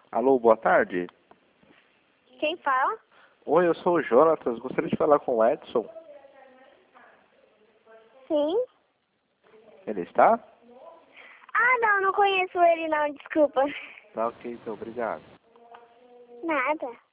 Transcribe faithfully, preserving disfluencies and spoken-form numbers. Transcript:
Alô, boa tarde. Quem fala? Oi, eu sou o Jonatas. Gostaria de falar com o Edson. Sim. Ele está? Ah, não, não conheço ele não, desculpa. Tá ok, então, obrigado. Nada.